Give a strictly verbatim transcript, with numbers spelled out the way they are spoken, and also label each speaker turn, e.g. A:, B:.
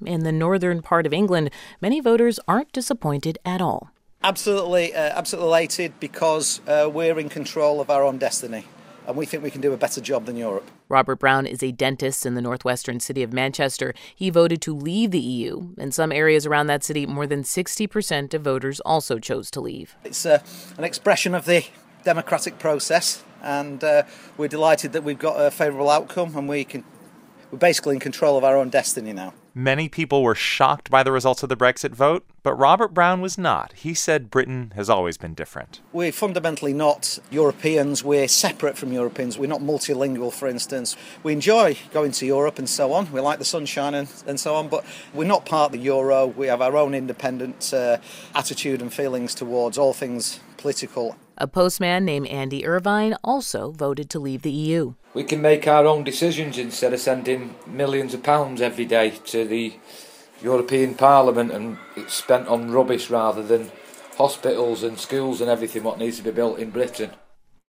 A: In the northern part of England, many voters aren't disappointed at all.
B: Absolutely, uh, absolutely elated because uh, we're in control of our own destiny, and we think we can do a better job than Europe.
A: Robert Brown is a dentist in the northwestern city of Manchester. He voted to leave the E U. In some areas around that city, more than sixty percent of voters also chose to leave.
B: It's uh, an expression of the democratic process, and uh, we're delighted that we've got a favourable outcome, and we can, we're basically in control of our own destiny now.
C: Many people were shocked by the results of the Brexit vote, but Robert Brown was not. He said Britain has always been different.
B: We're fundamentally not Europeans. We're separate from Europeans. We're not multilingual, for instance. We enjoy going to Europe and so on. We like the sunshine and, and so on, but we're not part of the Euro. We have our own independent uh, attitude and feelings towards all things political.
A: A postman named Andy Irvine also voted to leave the E U.
D: We can make our own decisions instead of sending millions of pounds every day to the European Parliament, and it's spent on rubbish rather than hospitals and schools and everything what needs to be built in Britain.